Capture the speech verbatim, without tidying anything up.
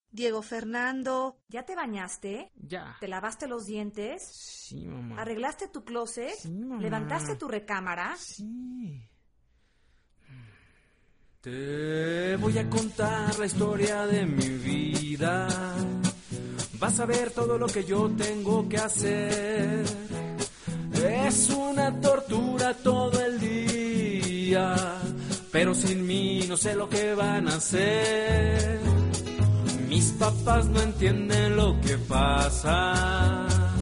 Diego Fernando, ¿ya te bañaste? Ya. ¿Te lavaste los dientes? Sí, mamá. ¿Arreglaste tu closet? Sí, mamá. ¿Levantaste tu recámara? Sí. Te voy a contar la historia de mi vida. Vas a ver todo lo que yo tengo que hacer. Es una tortura todo el día, pero sin mí no sé lo que van a hacer. Mis papás no entienden lo que pasa.